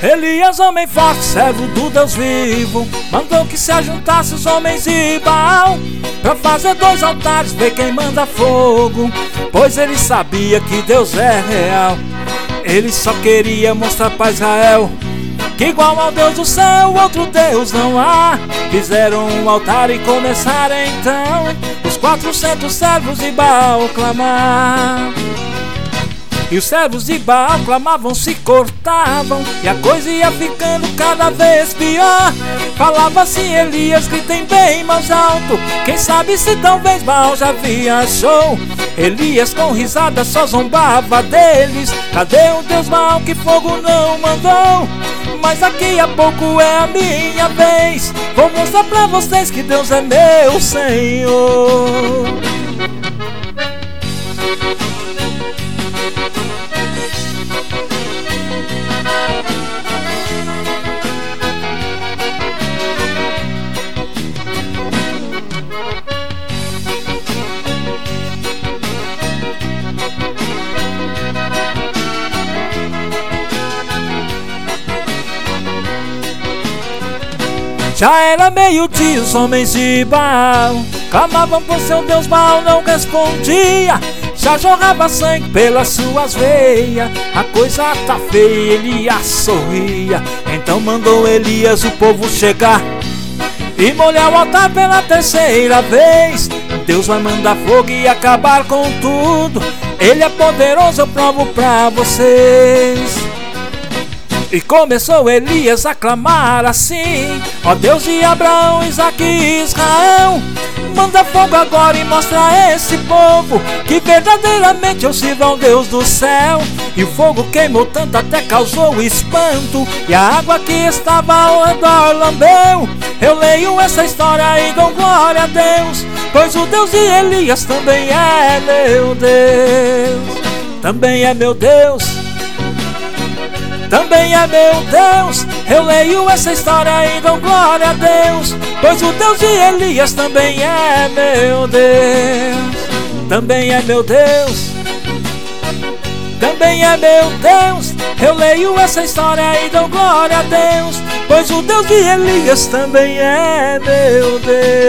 Elias, homem forte, servo do Deus vivo, mandou que se ajuntasse os homens de Baal pra fazer 2 altares, ver quem manda fogo, pois ele sabia que Deus é real. Ele só queria mostrar pra Israel que igual ao Deus do céu, outro Deus não há. Fizeram um altar e começaram então os 400 servos de Baal clamar. E os servos de Baal clamavam, se cortavam, e a coisa ia ficando cada vez pior. Falava assim Elias, gritem bem mais alto, quem sabe se talvez Baal já viajou. Elias com risada só zombava deles, cadê o Deus Baal que fogo não mandou? Mas daqui a pouco é a minha vez, vou mostrar pra vocês que Deus é meu Senhor. Já era meio-dia, os homens de Baal clamavam por seu Deus, Baal não respondia. Já jorrava sangue pelas suas veias, a coisa tá feia, Elias sorria. Então mandou Elias o povo chegar e molhar o altar pela 3ª vez. Deus vai mandar fogo e acabar com tudo, ele é poderoso, eu provo pra vocês. E começou Elias a clamar assim: ó Deus de Abraão, Isaque e Israel, manda fogo agora e mostra a esse povo que verdadeiramente eu sirvo ao Deus do céu. E o fogo queimou tanto até causou espanto, e a água que estava ao redor lambeu. Eu leio essa história e dou glória a Deus, pois o Deus de Elias também é meu Deus. Também é meu Deus, também é meu Deus. Eu leio essa história e dou glória a Deus, pois o Deus de Elias também é meu Deus. Também é meu Deus, também é meu Deus. Eu leio essa história e dou glória a Deus, pois o Deus de Elias também é meu Deus.